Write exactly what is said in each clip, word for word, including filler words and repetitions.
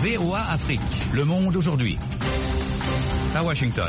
V O A Afrique, Le Monde aujourd'hui. À Washington.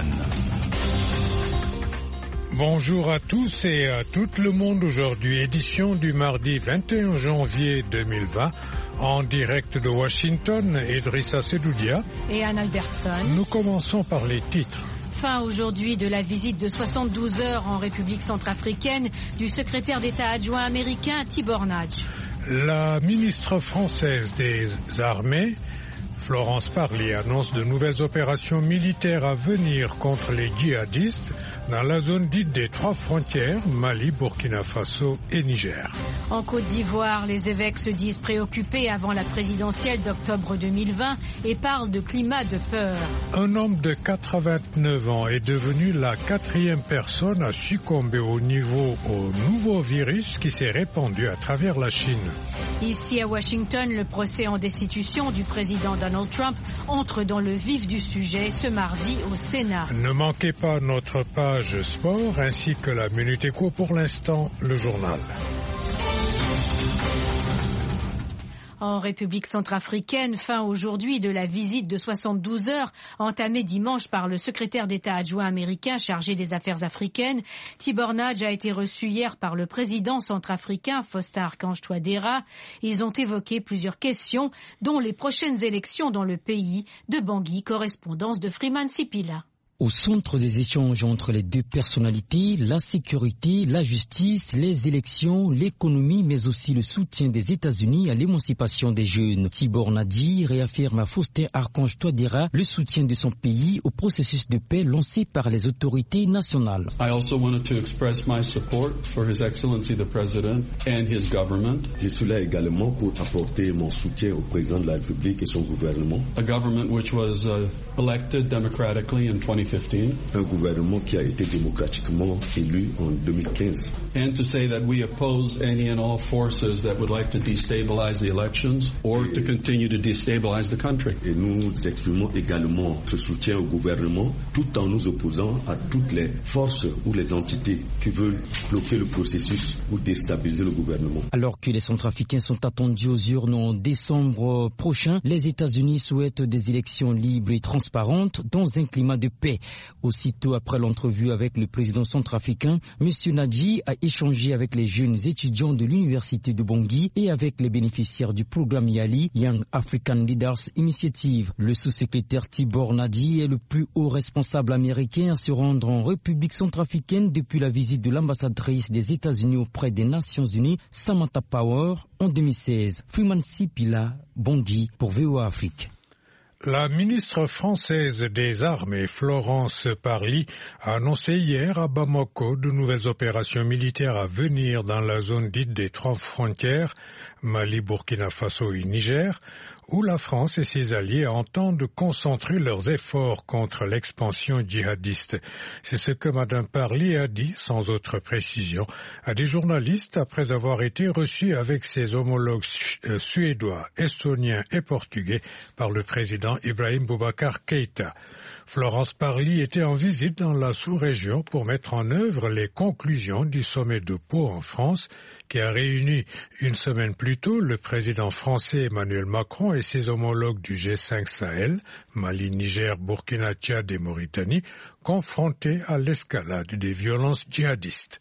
Bonjour à tous et à tout le monde aujourd'hui, édition du mardi vingt et un janvier deux mille vingt, en direct de Washington, Idrissa Sedoudia et Anne Albertson. Nous commençons par les titres. Fin aujourd'hui de la visite de soixante-douze heures en République centrafricaine du secrétaire d'État adjoint américain Tibor Nagy. La ministre française des Armées, Florence Parly, annonce de nouvelles opérations militaires à venir contre les djihadistes dans la zone dite des trois frontières, Mali, Burkina Faso et Niger. En Côte d'Ivoire, les évêques se disent préoccupés avant la présidentielle d'octobre deux mille vingt et parlent de climat de peur. Un homme de quatre-vingt-neuf ans est devenu la quatrième personne à succomber au niveau au nouveau virus qui s'est répandu à travers la Chine. Ici à Washington, le procès en destitution du président Donald Trump entre dans le vif du sujet ce mardi au Sénat. Ne manquez pas notre page sport ainsi que la Minute Éco. Pour l'instant, le journal. En République centrafricaine, fin aujourd'hui de la visite de soixante-douze heures entamée dimanche par le secrétaire d'État adjoint américain chargé des affaires africaines. Tibor Nagy a été reçu hier par le président centrafricain Faustin Archange Touadéra. Ils ont évoqué plusieurs questions, dont les prochaines élections dans le pays. De Bangui, correspondance de Freeman Sipila. Au centre des échanges entre les deux personnalités, la sécurité, la justice, les élections, l'économie, mais aussi le soutien des États-Unis à l'émancipation des jeunes. Tibor Nagy réaffirme à Faustin Archange Touadéra le soutien de son pays au processus de paix lancé par les autorités nationales. I also wanted to express my support for His Excellency the President and his government. Je suis là également pour apporter mon soutien au président de la République et son gouvernement. A government which was uh, elected democratically in twenty fifteen. Un gouvernement qui a été démocratiquement élu en deux mille quinze. And to say that we oppose any and all forces that would like to destabilize the elections or et, to continue to destabilize the country. Et nous exprimons également ce soutien au gouvernement tout en nous opposant à toutes les forces ou les entités qui veulent bloquer le processus ou déstabiliser le gouvernement. Alors que les Centrafricains sont attendus aux urnes en décembre prochain, les États-Unis souhaitent des élections libres et transparentes dans un climat de paix. Aussitôt après l'entrevue avec le président centrafricain, M. Nagy a échangé avec les jeunes étudiants de l'université de Bangui et avec les bénéficiaires du programme YALI, Young African Leaders Initiative. Le sous-secrétaire Tibor Nagy est le plus haut responsable américain à se rendre en République centrafricaine depuis la visite de l'ambassadrice des États-Unis auprès des Nations Unies, Samantha Power, en deux mille seize. Freeman Sipila, Bangui, pour V O A Afrique. La ministre française des Armées, Florence Parly, a annoncé hier à Bamako de nouvelles opérations militaires à venir dans la zone dite des trois frontières, Mali, Burkina Faso et Niger, où la France et ses alliés entendent concentrer leurs efforts contre l'expansion djihadiste. C'est ce que Mme Parly a dit, sans autre précision, à des journalistes après avoir été reçue avec ses homologues suédois, estoniens et portugais par le président Ibrahim Boubacar Keïta. Florence Parly était en visite dans la sous-région pour mettre en œuvre les conclusions du sommet de Pau en France, qui a réuni une semaine plus tôt le président français Emmanuel Macron et ses homologues du G cinq Sahel, Mali, Niger, Burkina, Tchad et Mauritanie, confrontés à l'escalade des violences djihadistes.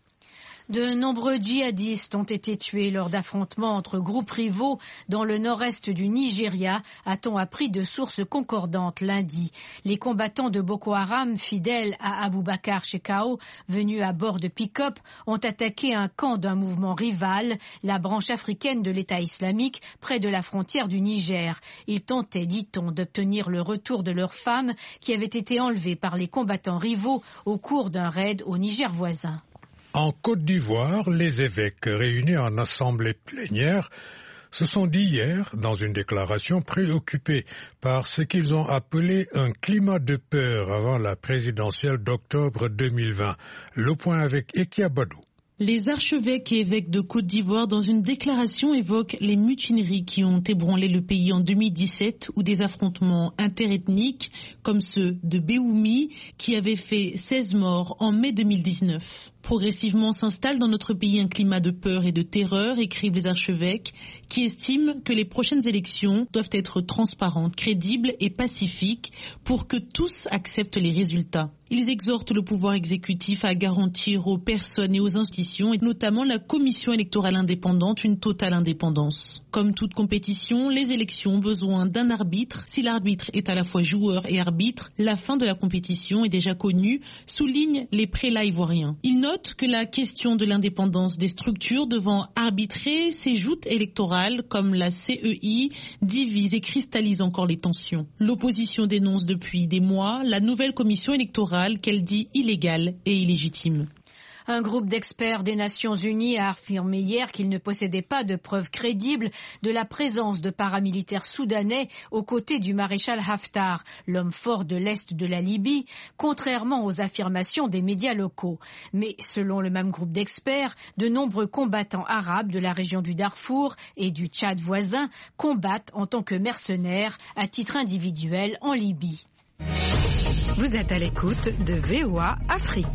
De nombreux djihadistes ont été tués lors d'affrontements entre groupes rivaux dans le nord-est du Nigeria, a-t-on appris de sources concordantes lundi. Les combattants de Boko Haram, fidèles à Aboubakar Shekau, venus à bord de pick-up, ont attaqué un camp d'un mouvement rival, la branche africaine de l'État islamique, près de la frontière du Niger. Ils tentaient, dit-on, d'obtenir le retour de leurs femmes qui avaient été enlevées par les combattants rivaux au cours d'un raid au Niger voisin. En Côte d'Ivoire, les évêques réunis en assemblée plénière se sont dit hier, dans une déclaration, préoccupés par ce qu'ils ont appelé un climat de peur avant la présidentielle d'octobre deux mille vingt. Le point avec Ekia Badou. Les archevêques et évêques de Côte d'Ivoire, dans une déclaration, évoquent les mutineries qui ont ébranlé le pays en deux mille dix-sept ou des affrontements interethniques comme ceux de Béoumi qui avaient fait seize morts en mai deux mille dix-neuf. Progressivement s'installe dans notre pays un climat de peur et de terreur, écrivent les archevêques, qui estiment que les prochaines élections doivent être transparentes, crédibles et pacifiques pour que tous acceptent les résultats. Ils exhortent le pouvoir exécutif à garantir aux personnes et aux institutions, et notamment la commission électorale indépendante, une totale indépendance. Comme toute compétition, les élections ont besoin d'un arbitre. Si l'arbitre est à la fois joueur et arbitre, la fin de la compétition est déjà connue, soulignent les prélats ivoiriens. Ils notent que la question de l'indépendance des structures devant arbitrer ces joutes électorales, comme la C E I, divise et cristallise encore les tensions. L'opposition dénonce depuis des mois la nouvelle commission électorale qu'elle dit illégale et illégitime. Un groupe d'experts des Nations Unies a affirmé hier qu'il ne possédait pas de preuves crédibles de la présence de paramilitaires soudanais aux côtés du maréchal Haftar, l'homme fort de l'Est de la Libye, contrairement aux affirmations des médias locaux. Mais selon le même groupe d'experts, de nombreux combattants arabes de la région du Darfour et du Tchad voisin combattent en tant que mercenaires à titre individuel en Libye. Vous êtes à l'écoute de V O A Afrique.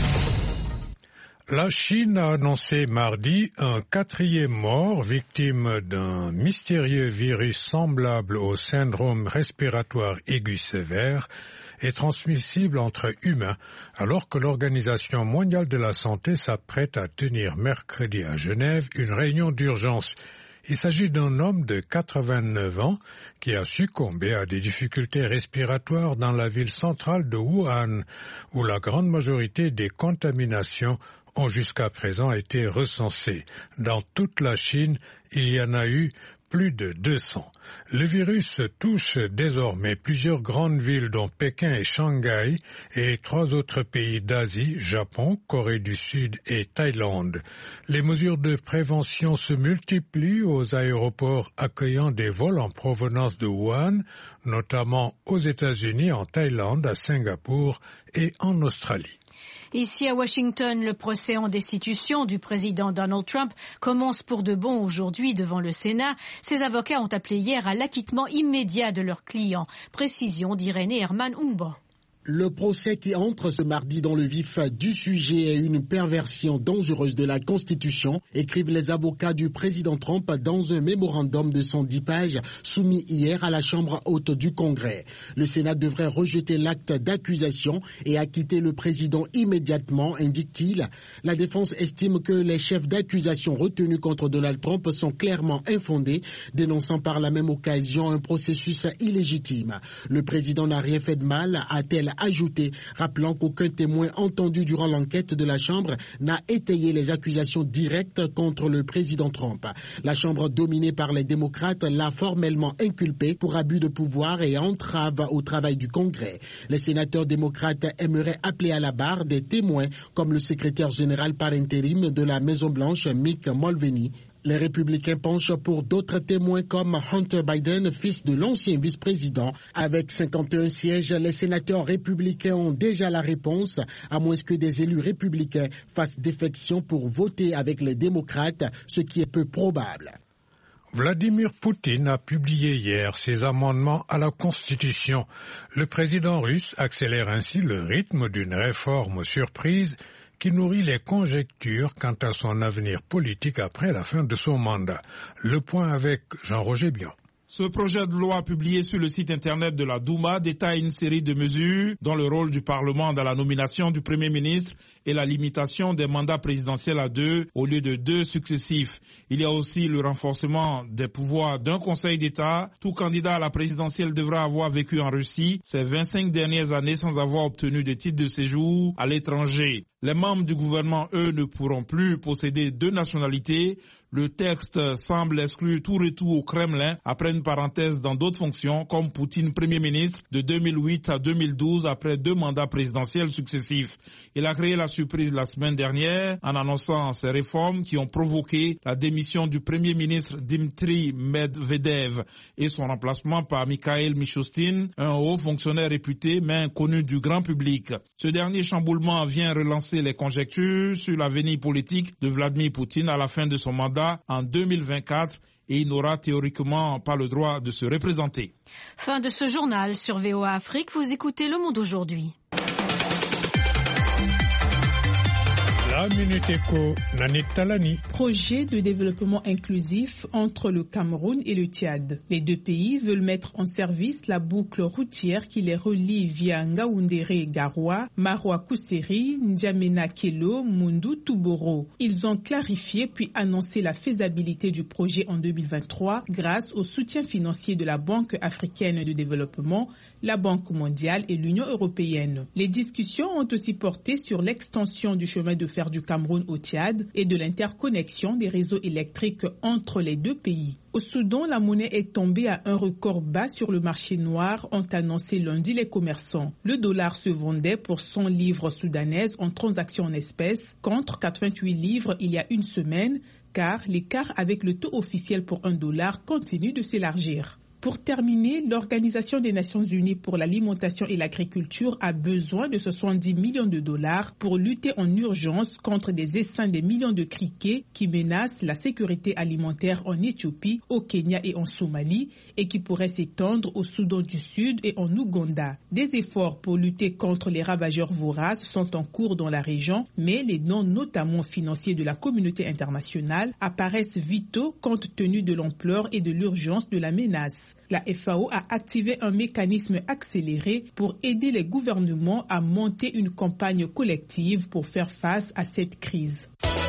La Chine a annoncé mardi un quatrième mort victime d'un mystérieux virus semblable au syndrome respiratoire aigu sévère et transmissible entre humains, alors que l'Organisation mondiale de la santé s'apprête à tenir mercredi à Genève une réunion d'urgence. Il s'agit d'un homme de quatre-vingt-neuf ans qui a succombé à des difficultés respiratoires dans la ville centrale de Wuhan, où la grande majorité des contaminations ont jusqu'à présent été recensées. Dans toute la Chine, il y en a eu plus de deux cents. Le virus touche désormais plusieurs grandes villes dont Pékin et Shanghai et trois autres pays d'Asie, Japon, Corée du Sud et Thaïlande. Les mesures de prévention se multiplient aux aéroports accueillant des vols en provenance de Wuhan, notamment aux États-Unis, en Thaïlande, à Singapour et en Australie. Ici à Washington, le procès en destitution du président Donald Trump commence pour de bon aujourd'hui devant le Sénat. Ses avocats ont appelé hier à l'acquittement immédiat de leurs clients. Précision d'Irénée Herman Umba. Le procès qui entre ce mardi dans le vif du sujet est une perversion dangereuse de la Constitution, écrivent les avocats du président Trump dans un mémorandum de cent dix pages soumis hier à la Chambre haute du Congrès. Le Sénat devrait rejeter l'acte d'accusation et acquitter le président immédiatement, indique-t-il. La défense estime que les chefs d'accusation retenus contre Donald Trump sont clairement infondés, dénonçant par la même occasion un processus illégitime. Le président n'a rien fait de mal, a-t-elle ajouté, rappelant qu'aucun témoin entendu durant l'enquête de la Chambre n'a étayé les accusations directes contre le président Trump. La Chambre dominée par les démocrates l'a formellement inculpé pour abus de pouvoir et entrave au travail du Congrès. Les sénateurs démocrates aimeraient appeler à la barre des témoins comme le secrétaire général par intérim de la Maison-Blanche, Mick Mulvaney. Les républicains penchent pour d'autres témoins comme Hunter Biden, fils de l'ancien vice-président. Avec cinquante et un sièges, les sénateurs républicains ont déjà la réponse, à moins que des élus républicains fassent défection pour voter avec les démocrates, ce qui est peu probable. Vladimir Poutine a publié hier ses amendements à la Constitution. Le président russe accélère ainsi le rythme d'une réforme surprise qui nourrit les conjectures quant à son avenir politique après la fin de son mandat. Le point avec Jean-Roger Bion. Ce projet de loi publié sur le site internet de la Douma détaille une série de mesures dont le rôle du Parlement dans la nomination du Premier ministre et la limitation des mandats présidentiels à deux au lieu de deux successifs. Il y a aussi le renforcement des pouvoirs d'un Conseil d'État. Tout candidat à la présidentielle devra avoir vécu en Russie ces vingt-cinq dernières années sans avoir obtenu de titre de séjour à l'étranger. Les membres du gouvernement, eux, ne pourront plus posséder deux nationalités. Le texte semble exclure tout retour au Kremlin après une parenthèse dans d'autres fonctions, comme Poutine Premier ministre de deux mille huit à deux mille douze après deux mandats présidentiels successifs. Il a créé la surprise la semaine dernière en annonçant ces réformes qui ont provoqué la démission du Premier ministre Dmitry Medvedev et son remplacement par Mikhail Mishustin, un haut fonctionnaire réputé mais inconnu du grand public. Ce dernier chamboulement vient relancer les conjectures sur l'avenir politique de Vladimir Poutine à la fin de son mandat en deux mille vingt-quatre et il n'aura théoriquement pas le droit de se représenter. Fin de ce journal sur V O A Afrique. Vous écoutez Le Monde aujourd'hui. La Minute Éco, Nanit Talani. Projet de développement inclusif entre le Cameroun et le Tchad. Les deux pays veulent mettre en service la boucle routière qui les relie via Ngaoundéré Garoua, Maroua Kousseri, N'Djamena Kelo, Mundu Touboro. Ils ont clarifié puis annoncé la faisabilité du projet en deux mille vingt-trois grâce au soutien financier de la Banque africaine de développement, la Banque mondiale et l'Union européenne. Les discussions ont aussi porté sur l'extension du chemin de fer du Cameroun au Tchad et de l'interconnexion des réseaux électriques entre les deux pays. Au Soudan, la monnaie est tombée à un record bas sur le marché noir, ont annoncé lundi les commerçants. Le dollar se vendait pour cent livres soudanaises en transactions en espèces contre quatre-vingt-huit livres il y a une semaine, car l'écart avec le taux officiel pour un dollar continue de s'élargir. Pour terminer, l'Organisation des Nations Unies pour l'alimentation et l'agriculture a besoin de soixante-dix millions de dollars pour lutter en urgence contre des essaims des millions de criquets qui menacent la sécurité alimentaire en Éthiopie, au Kenya et en Somalie et qui pourraient s'étendre au Soudan du Sud et en Ouganda. Des efforts pour lutter contre les ravageurs voraces sont en cours dans la région, mais les dons notamment financiers de la communauté internationale apparaissent vitaux compte tenu de l'ampleur et de l'urgence de la menace. La F A O a activé un mécanisme accéléré pour aider les gouvernements à monter une campagne collective pour faire face à cette crise.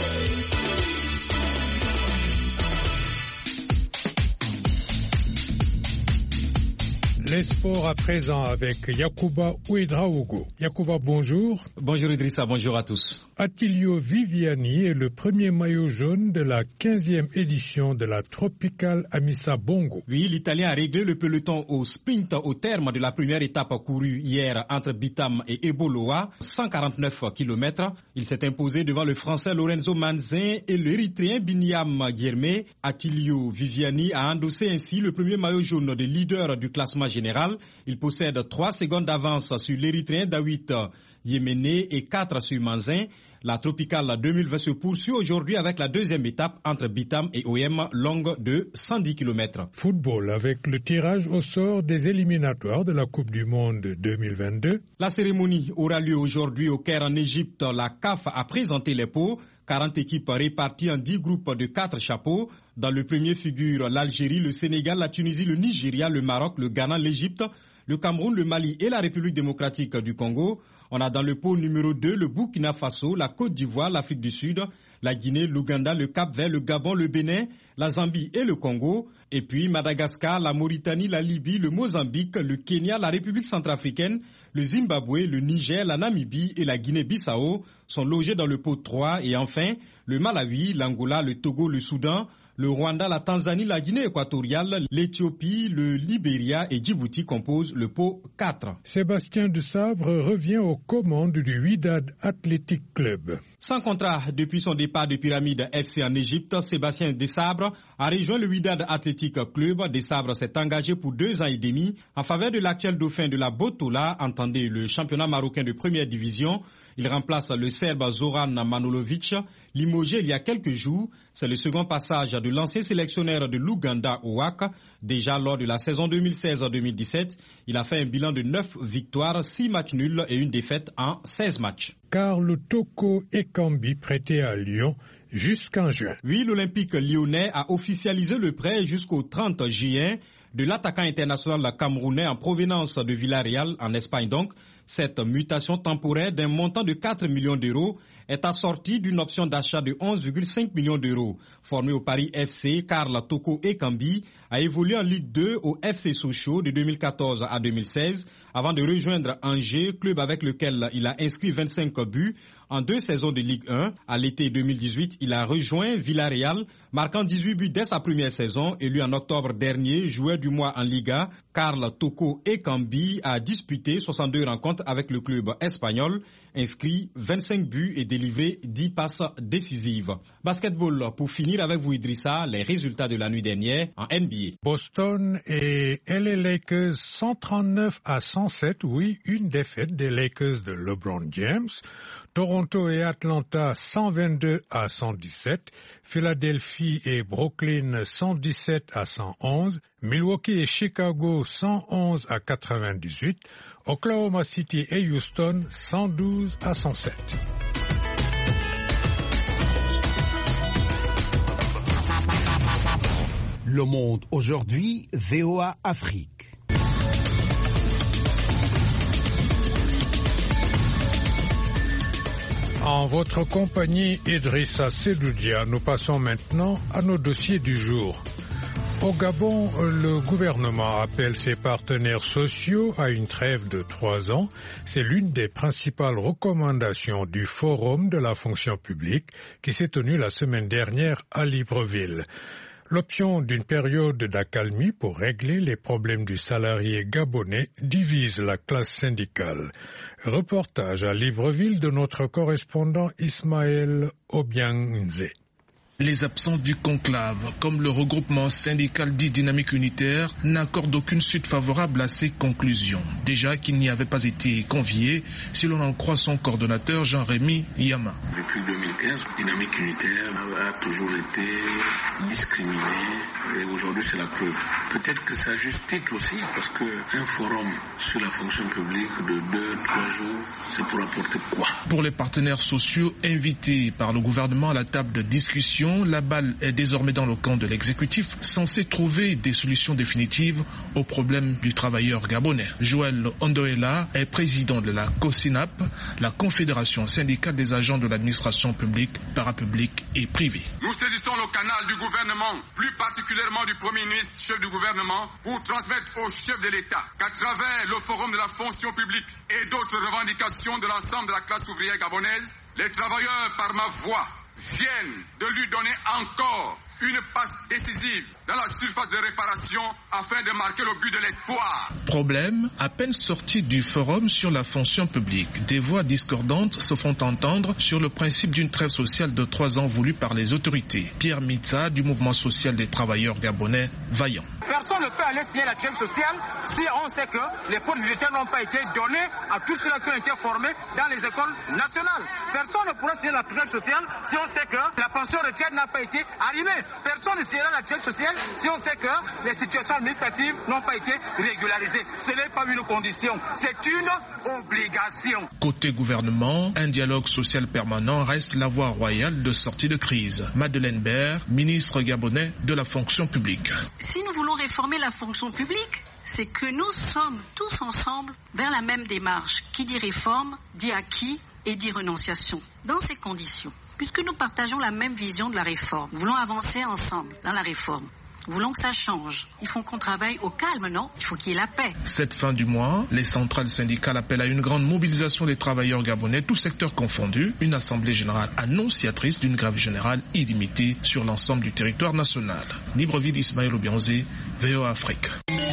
Les sports à présent avec Yacouba Ouedraogo. Yacouba, bonjour. Bonjour Idrissa, bonjour à tous. Attilio Viviani est le premier maillot jaune de la quinzième édition de la Tropical Amissa Bongo. Oui, l'Italien a réglé le peloton au sprint au terme de la première étape courue hier entre Bitam et Eboloa, cent quarante-neuf kilomètres. Il s'est imposé devant le Français Lorenzo Manzin et l'Érythréen Binyam Guilherme. Attilio Viviani a endossé ainsi le premier maillot jaune de leader du classement général. Il possède trois secondes d'avance sur l'Érythréen Dawit Yemene et quatre sur Manzin. La Tropicale deux mille vingt se poursuit aujourd'hui avec la deuxième étape entre Bitam et O M, longue de cent dix kilomètres. Football avec le tirage au sort des éliminatoires de la Coupe du Monde deux mille vingt-deux. La cérémonie aura lieu aujourd'hui au Caire en Égypte. La C A F a présenté les pots. quarante équipes réparties en dix groupes de quatre chapeaux. Dans le premier figure l'Algérie, le Sénégal, la Tunisie, le Nigeria, le Maroc, le Ghana, l'Égypte, le Cameroun, le Mali et la République démocratique du Congo. On a dans le pot numéro deux le Burkina Faso, la Côte d'Ivoire, l'Afrique du Sud, la Guinée, l'Ouganda, le Cap-Vert, le Gabon, le Bénin, la Zambie et le Congo. Et puis Madagascar, la Mauritanie, la Libye, le Mozambique, le Kenya, la République centrafricaine, le Zimbabwe, le Niger, la Namibie et la Guinée-Bissau sont logés dans le pot trois. Et enfin, le Malawi, l'Angola, le Togo, le Soudan, le Rwanda, la Tanzanie, la Guinée équatoriale, l'Éthiopie, le Libéria et Djibouti composent le pot quatre. Sébastien de Sabre revient aux commandes du Wydad Athletic Club. Sans contrat depuis son départ de Pyramide F C en Égypte, Sébastien Desabre a rejoint le Wydad Athletic Club. Desabre s'est engagé pour deux ans et demi en faveur de l'actuel dauphin de la Botola, entendez le championnat marocain de première division. Il remplace le Serbe Zoran Manojlovic, limogé il y a quelques jours. C'est le second passage de l'ancien sélectionneur de l'Ouganda au W A C. Déjà lors de la saison deux mille seize deux mille dix-sept, il a fait un bilan de neuf victoires, six matchs nuls et une défaite en seize matchs. Carl Toko Ekambi prêté à Lyon jusqu'en juin. Oui, l'Olympique lyonnais a officialisé le prêt jusqu'au trente juin de l'attaquant international camerounais en provenance de Villarreal, en Espagne donc. Cette mutation temporaire d'un montant de quatre millions d'euros est assortie d'une option d'achat de onze virgule cinq millions d'euros. Formé au Paris F C, Carl Toko Ekambi a évolué en Ligue deux au F C Sochaux de deux mille quatorze à deux mille seize avant de rejoindre Angers, club avec lequel il a inscrit vingt-cinq buts en deux saisons de Ligue un. À l'été deux mille dix-huit, il a rejoint Villarreal, marquant dix-huit buts dès sa première saison. Élu en octobre dernier, joueur du mois en Liga, Carl Toko Ekambi a disputé soixante-deux rencontres avec le club espagnol, inscrit vingt-cinq buts et délivré dix passes décisives. Basketball, pour finir avec vous Idrissa, les résultats de la nuit dernière en N B A. Boston et L A Lakers cent trente-neuf à cent sept, oui, une défaite des Lakers de LeBron James. Toronto et Atlanta cent vingt-deux à cent dix-sept, Philadelphie et Brooklyn cent dix-sept à cent onze, Milwaukee et Chicago cent onze à quatre-vingt-dix-huit, Oklahoma City et Houston cent douze à cent sept. Le Monde aujourd'hui, V O A Afrique. En votre compagnie, Idrissa Sedoudia, nous passons maintenant à nos dossiers du jour. Au Gabon, le gouvernement appelle ses partenaires sociaux à une trêve de trois ans. C'est l'une des principales recommandations du Forum de la fonction publique qui s'est tenu la semaine dernière à Libreville. L'option d'une période d'accalmie pour régler les problèmes du salarié gabonais divise la classe syndicale. Reportage à Libreville de notre correspondant Ismaël Obianze. Les absents du conclave, comme le regroupement syndical dit Dynamique Unitaire, n'accordent aucune suite favorable à ces conclusions. Déjà qu'il n'y avait pas été convié, si l'on en croit son coordonnateur Jean-Rémy Yama. Depuis deux mille quinze, Dynamique Unitaire a toujours été discriminée et aujourd'hui c'est la preuve. Peut-être que ça justifie aussi parce qu'un forum sur la fonction publique de deux, trois jours, c'est pour apporter quoi? Pour les partenaires sociaux invités par le gouvernement à la table de discussion, la balle est désormais dans le camp de l'exécutif, censé trouver des solutions définitives aux problèmes du travailleur gabonais. Joël Ondoela est président de la COSINAP, la Confédération syndicale des agents de l'administration publique, parapublique et privée. Nous saisissons le canal du gouvernement, plus particulièrement du Premier ministre, chef du gouvernement, pour transmettre au chef de l'État qu'à travers le Forum de la fonction publique et d'autres revendications de l'ensemble de la classe ouvrière gabonaise, les travailleurs, par ma voix, viennent de lui donner encore une passe décisive dans la surface de réparation afin de marquer le but de l'espoir. Problème, à peine sorti du forum sur la fonction publique, des voix discordantes se font entendre sur le principe d'une trêve sociale de trois ans voulue par les autorités. Pierre Mitsa du mouvement social des travailleurs gabonais, vaillant. Personne ne peut aller signer la trêve sociale si on sait que les postes budgétaires n'ont pas été donnés à tous ceux qui ont été formés dans les écoles nationales. Personne ne pourra signer la trêve sociale si on sait que la pension retraite n'a pas été arrivée. Personne ne signera la trêve sociale si on sait que les situations administratives n'ont pas été régularisées. Ce n'est pas une condition, c'est une obligation. Côté gouvernement, un dialogue social permanent reste la voie royale de sortie de crise. Madeleine Baird, ministre gabonais de la fonction publique. Si nous voulons réformer la fonction publique, c'est que nous sommes tous ensemble vers la même démarche. Qui dit réforme, dit acquis et dit renonciation. Dans ces conditions, puisque nous partageons la même vision de la réforme, nous voulons avancer ensemble dans la réforme. Nous voulons que ça change. Il faut qu'on travaille au calme, non? Il faut qu'il y ait la paix. Cette fin du mois, les centrales syndicales appellent à une grande mobilisation des travailleurs gabonais, tous secteurs confondus. Une assemblée générale annonciatrice d'une grève générale illimitée sur l'ensemble du territoire national. Libreville, Ismaël Obianze, V O A Afrique.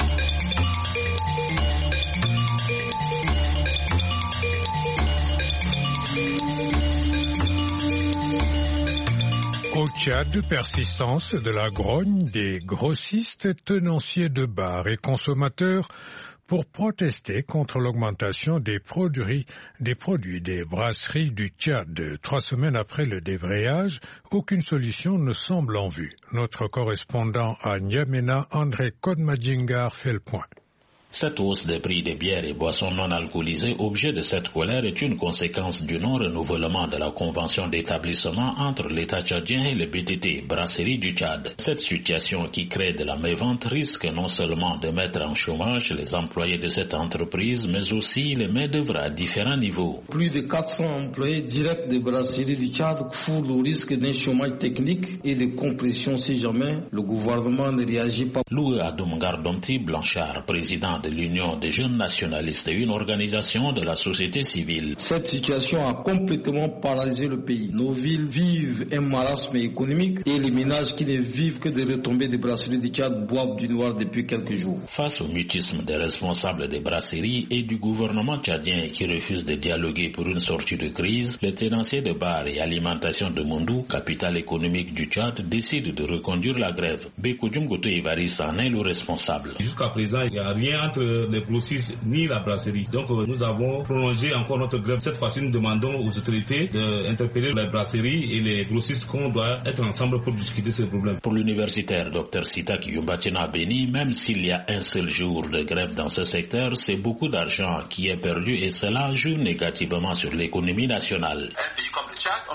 Au Tchad, persistance de la grogne des grossistes, tenanciers de bars et consommateurs pour protester contre l'augmentation des produits, des produits des brasseries du Tchad. Trois semaines après le débrayage, aucune solution ne semble en vue. Notre correspondant à N'Djamena, André Kodmadjingar, fait le point. Cette hausse des prix des bières et boissons non alcoolisées, objet de cette colère, est une conséquence du non-renouvellement de la convention d'établissement entre l'État tchadien et le B T T, brasserie du Tchad. Cette situation qui crée de la mévente risque non seulement de mettre en chômage les employés de cette entreprise, mais aussi les main-d'œuvre à différents niveaux. Plus de quatre cents employés directs des brasseries du Tchad courent le risque d'un chômage technique et de compression si jamais le gouvernement ne réagit pas. Loué Adoum Gardomti Blanchard, président de l'Union des jeunes nationalistes, une organisation de la société civile. Cette situation a complètement paralysé le pays. Nos villes vivent un marasme économique et les ménages qui ne vivent que des retombées des brasseries du Tchad boivent du noir depuis quelques jours. Face au mutisme des responsables des brasseries et du gouvernement tchadien qui refuse de dialoguer pour une sortie de crise, les tenanciers de bars et alimentation de Mondou, capitale économique du Tchad, décident de reconduire la grève. Bekoudjoum Goto Ivaris en est le responsable. Jusqu'à présent, il n'y a rien entre les grossistes ni la brasserie. Donc nous avons prolongé encore notre grève. Cette fois-ci, nous demandons aux autorités d'interpeller les brasseries et les grossistes qu'on doit être ensemble pour discuter ce problème. Pour l'universitaire Docteur Sitak Yumbatina Beni, même s'il y a un seul jour de grève dans ce secteur, c'est beaucoup d'argent qui est perdu et cela joue négativement sur l'économie nationale. Un pays comme le Tchad, on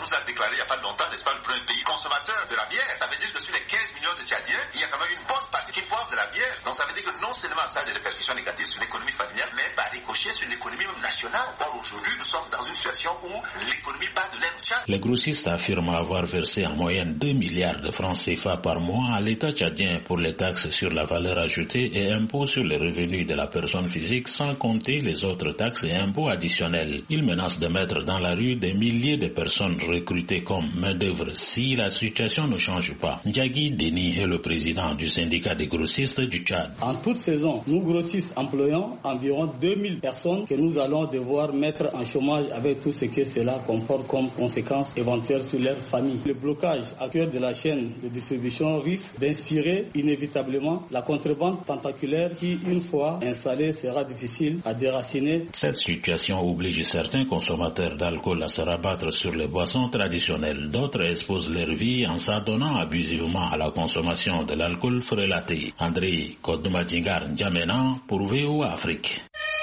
nous a déclaré il n'y a pas longtemps, n'est-ce pas, le premier pays consommateur de la bière. Ça veut dire que sur les quinze millions de Tchadiens, il y a quand même une bonne partie qui boivent de la bière. Donc ça veut dire que non seulement ça a des répercussions négatives sur l'économie familiale, mais par ricochet sur l'économie nationale. Or aujourd'hui, nous sommes dans une situation où l'économie bat de l'air au Tchad. Les grossistes affirment avoir versé en moyenne deux milliards de francs C F A par mois à l'État tchadien pour les taxes sur la valeur ajoutée et impôts sur les revenus de la personne physique, sans compter les autres taxes et impôts additionnels. Ils menacent de mettre dans la rue des milliers de personnes recrutées comme main-d'œuvre si la situation ne change pas. Ndiagui Deni est le président du syndicat des grossistes du Tchad. En toute saison, nous grossistes employons environ deux mille personnes que nous allons devoir mettre en chômage avec tout ce que cela comporte comme conséquences éventuelles sur leur famille. Le blocage actuel de la chaîne de distribution risque d'inspirer inévitablement la contrebande tentaculaire qui, une fois installée, sera difficile à déraciner. Cette situation oblige certains consommateurs d'alcool à se rabattre sur les boissons traditionnelles. D'autres exposent leur vie en s'adonnant abusivement à la consommation de l'alcool frelaté. André Kodoumadingar N'Djamena pour V O A Afrique.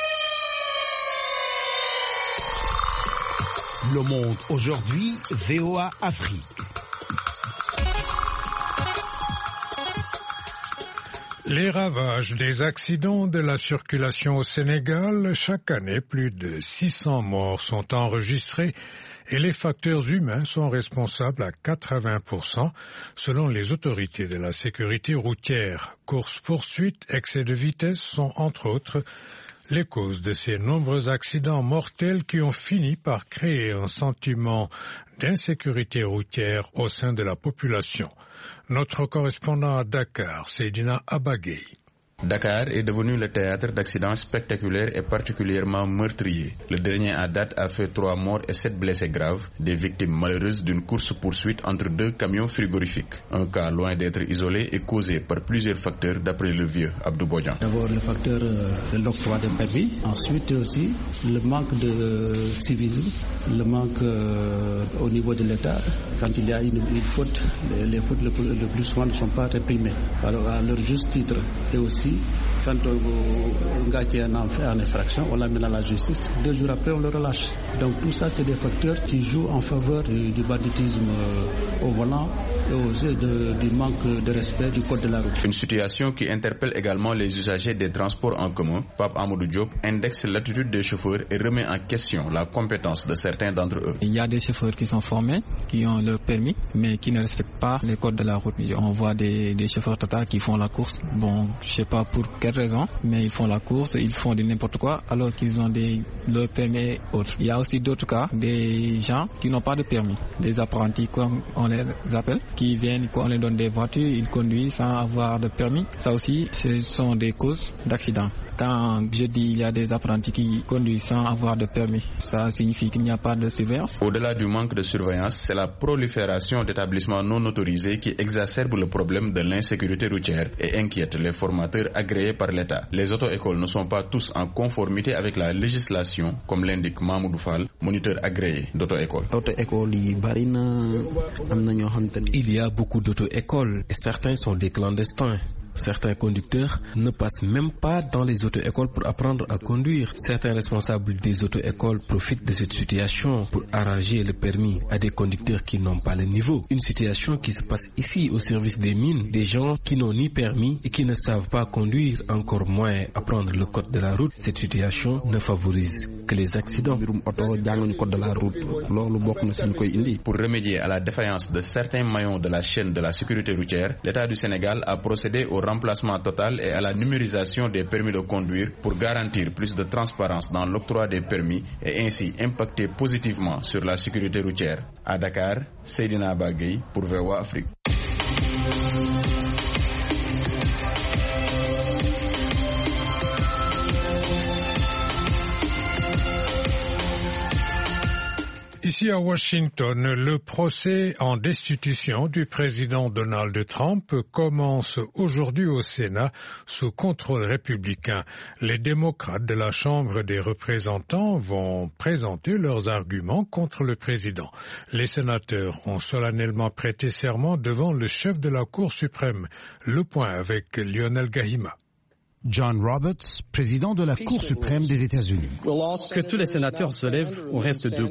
Le Monde aujourd'hui, V O A Afrique. Les ravages des accidents de la circulation au Sénégal, chaque année, plus de six cents morts sont enregistrés et les facteurs humains sont responsables à quatre-vingts pour cent selon les autorités de la sécurité routière. Course-poursuite, excès de vitesse sont entre autres les causes de ces nombreux accidents mortels qui ont fini par créer un sentiment d'insécurité routière au sein de la population. Notre correspondant à Dakar, Seydina Abagay. Dakar est devenu le théâtre d'accidents spectaculaires et particulièrement meurtriers. Le dernier à date a fait trois morts et sept blessés graves, des victimes malheureuses d'une course-poursuite entre deux camions frigorifiques. Un cas loin d'être isolé est causé par plusieurs facteurs d'après le vieux Abdou Bodjan. D'abord le facteur de l'octroi de permis, ensuite aussi le manque de civisme, le manque euh, au niveau de l'État. Quand il y a une, une faute, les, les fautes le, le plus souvent ne sont pas réprimées. Alors à leur juste titre, et aussi quand un gars qui est en infraction, on l'amène à la justice. Deux jours après, on le relâche. Donc tout ça, c'est des facteurs qui jouent en faveur du, du banditisme au volant et aussi de, du manque de respect du code de la route. Une situation qui interpelle également les usagers des transports en commun. Pape Amadou Diop indexe l'attitude des chauffeurs et remet en question la compétence de certains d'entre eux. Il y a des chauffeurs qui sont formés, qui ont leur permis, mais qui ne respectent pas les codes de la route. On voit des, des chauffeurs Tata qui font la course. Bon, je sais pas pour quelle raison, mais ils font la course, ils font de n'importe quoi alors qu'ils ont des, leur permis et autres. Il y a aussi d'autres cas, des gens qui n'ont pas de permis, des apprentis comme on les appelle, qui viennent, on les donne des voitures, ils conduisent sans avoir de permis. Ça aussi, ce sont des causes d'accidents. Quand je dis il y a des apprentis qui conduisent sans avoir de permis, ça signifie qu'il n'y a pas de surveillance. Au-delà du manque de surveillance, c'est la prolifération d'établissements non autorisés qui exacerbe le problème de l'insécurité routière et inquiète les formateurs agréés par l'État. Les auto-écoles ne sont pas tous en conformité avec la législation, comme l'indique Mahmoud Fall, moniteur agréé d'auto-école. Il y a beaucoup d'auto-écoles et certains sont des clandestins. Certains conducteurs ne passent même pas dans les auto-écoles pour apprendre à conduire. Certains responsables des auto-écoles profitent de cette situation pour arranger le permis à des conducteurs qui n'ont pas le niveau. Une situation qui se passe ici au service des mines, des gens qui n'ont ni permis et qui ne savent pas conduire, encore moins apprendre le code de la route. Cette situation ne favorise que les accidents. Pour remédier à la défaillance de certains maillons de la chaîne de la sécurité routière, l'État du Sénégal a procédé au remplacement total et à la numérisation des permis de conduire pour garantir plus de transparence dans l'octroi des permis et ainsi impacter positivement sur la sécurité routière. À Dakar, Seydina Bagay pour V O A Afrique. Ici à Washington, le procès en destitution du président Donald Trump commence aujourd'hui au Sénat sous contrôle républicain. Les démocrates de la Chambre des représentants vont présenter leurs arguments contre le président. Les sénateurs ont solennellement prêté serment devant le chef de la Cour suprême. Le point avec Lionel Gahima. John Roberts, président de la Cour suprême des États-Unis. Que tous les sénateurs se lèvent ou restent debout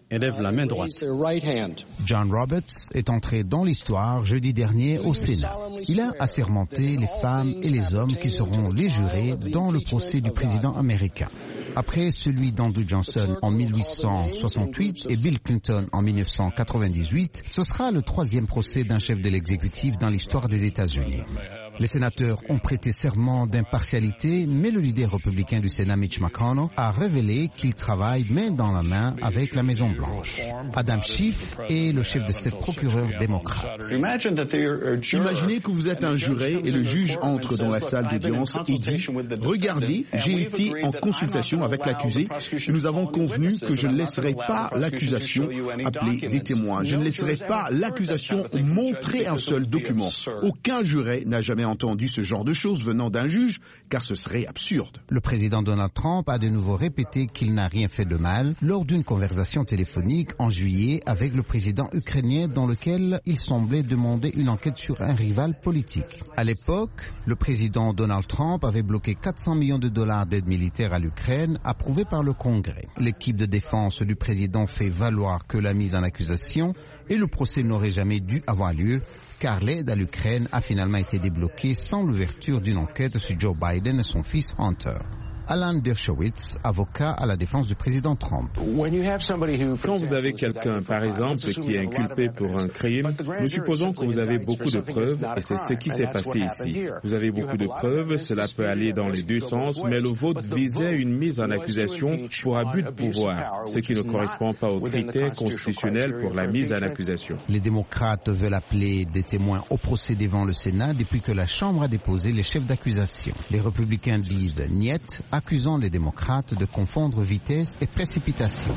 et lèvent la main droite. John Roberts est entré dans l'histoire jeudi dernier au Sénat. Il a assermenté les femmes et les hommes qui seront les jurés dans le procès du président américain. Après celui d'Andrew Johnson en mille huit cent soixante-huit et Bill Clinton en mille neuf cent quatre-vingt-dix-huit, ce sera le troisième procès d'un chef de l'exécutif dans l'histoire des États-Unis. Les sénateurs ont prêté serment d'impartialité, mais le leader républicain du Sénat, Mitch McConnell, a révélé qu'il travaille main dans la main avec la Maison-Blanche. Adam Schiff est le chef de cette procureure démocrate. Imaginez que vous êtes un juré et le juge entre dans la salle d'audience et dit « Regardez, j'ai été en consultation avec l'accusé et nous avons convenu que je ne laisserai pas l'accusation appeler des témoins. Je ne laisserai pas l'accusation montrer un seul document. Aucun juré n'a jamais entendu ce genre de choses venant d'un juge, car ce serait absurde. » Le président Donald Trump a de nouveau répété qu'il n'a rien fait de mal lors d'une conversation téléphonique en juillet avec le président ukrainien dans lequel il semblait demander une enquête sur un rival politique. À l'époque, le président Donald Trump avait bloqué quatre cents millions de dollars d'aide militaire à l'Ukraine, approuvée par le Congrès. L'équipe de défense du président fait valoir que la mise en accusation et le procès n'aurait jamais dû avoir lieu, car l'aide à l'Ukraine a finalement été débloquée sans l'ouverture d'une enquête sur Joe Biden et son fils Hunter. Alan Dershowitz, avocat à la défense du président Trump. Quand vous avez quelqu'un, par exemple, qui est inculpé pour un crime, nous supposons que vous avez beaucoup de preuves, et c'est ce qui s'est passé ici. Vous avez beaucoup de preuves, cela peut aller dans les deux sens, mais le vote visait une mise en accusation pour abus de pouvoir, ce qui ne correspond pas aux critères constitutionnels pour la mise en accusation. Les démocrates veulent appeler des témoins au procès devant le Sénat depuis que la Chambre a déposé les chefs d'accusation. Les républicains disent « niet », accusant les démocrates de confondre vitesse et précipitation.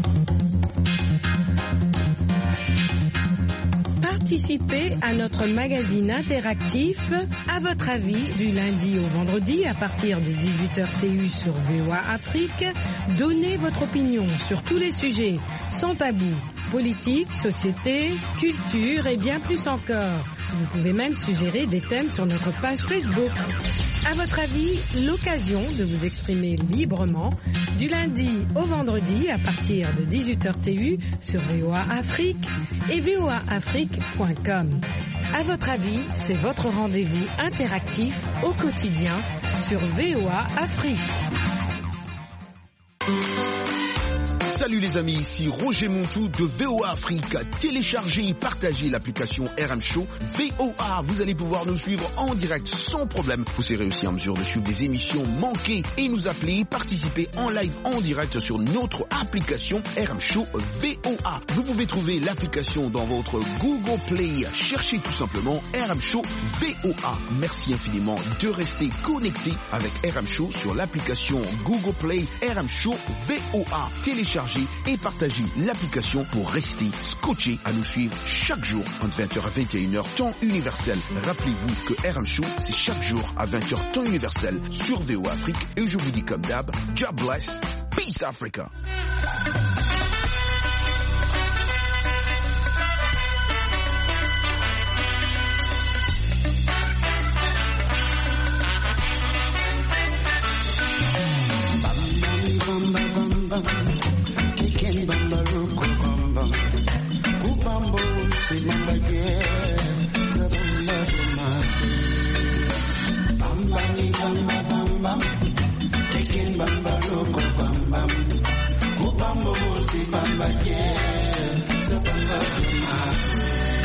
Participez à notre magazine interactif À votre avis du lundi au vendredi à partir de dix-huit heures T U sur V O A Afrique. Donnez votre opinion sur tous les sujets sans tabou, politique, société, culture et bien plus encore. Vous pouvez même suggérer des thèmes sur notre page Facebook. À votre avis, l'occasion de vous exprimer librement du lundi au vendredi à partir de dix-huit heures T U sur V O A Afrique et V O A Afrique point com. À votre avis, c'est votre rendez-vous interactif au quotidien sur V O A Afrique. Salut les amis, ici Roger Montou de V O A Afrique. Téléchargez et partagez l'application R M Show V O A. Vous allez pouvoir nous suivre en direct sans problème. Vous serez aussi en mesure de suivre des émissions manquées et nous appeler, participer en live en direct sur notre application R M Show V O A. Vous pouvez trouver l'application dans votre Google Play. Cherchez tout simplement R M Show V O A. Merci infiniment de rester connecté avec R M Show sur l'application Google Play R M Show V O A. Téléchargez et partagez l'application pour rester scotché à nous suivre chaque jour entre vingt heures à vingt et une heures temps universel. Rappelez-vous que R M Show c'est chaque jour à vingt heures temps universel sur V O A Afrique et je vous dis comme d'hab, God bless, peace Africa. Kikeni bamba loko bamba Kubambo si bamba ye Sabamba dumase Bamba ni bamba bamba Kikeni bamba loko bamba Kubambo si bamba ye Sabamba dumase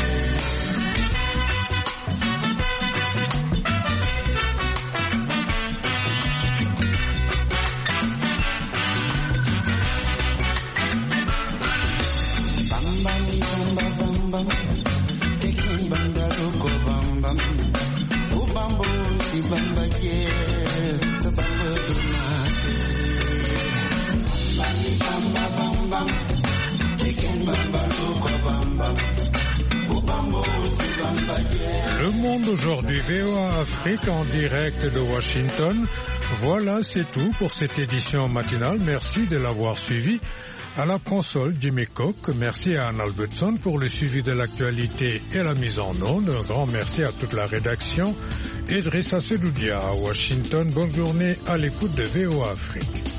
Le Monde aujourd'hui, V O A Afrique en direct de Washington. Voilà, c'est tout pour cette édition matinale. Merci de l'avoir suivi. À la console, Jimmy Cook. Merci à Anne Albertson pour le suivi de l'actualité et la mise en onde. Un grand merci à toute la rédaction. Idrissa Sedoudia à Washington. Bonne journée à l'écoute de V O A Afrique.